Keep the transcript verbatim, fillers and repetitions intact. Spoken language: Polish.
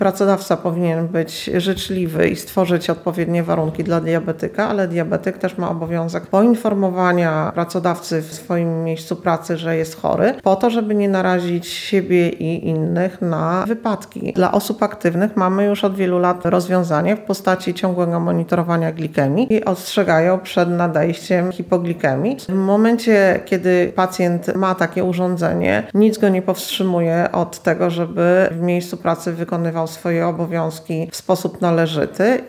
Pracodawca powinien być życzliwy i stworzyć odpowiednie warunki dla diabetyka, ale diabetyk też ma obowiązek poinformowania pracodawcy w swoim miejscu pracy, że jest chory, po to, żeby nie narazić siebie i innych na wypadki. Dla osób aktywnych mamy już od wielu lat rozwiązanie w postaci ciągłego monitorowania glikemii i ostrzegają przed nadejściem hipoglikemii. W momencie, kiedy pacjent ma takie urządzenie, nic go nie powstrzymuje od tego, żeby w miejscu pracy wykonywał swoje obowiązki w sposób należyty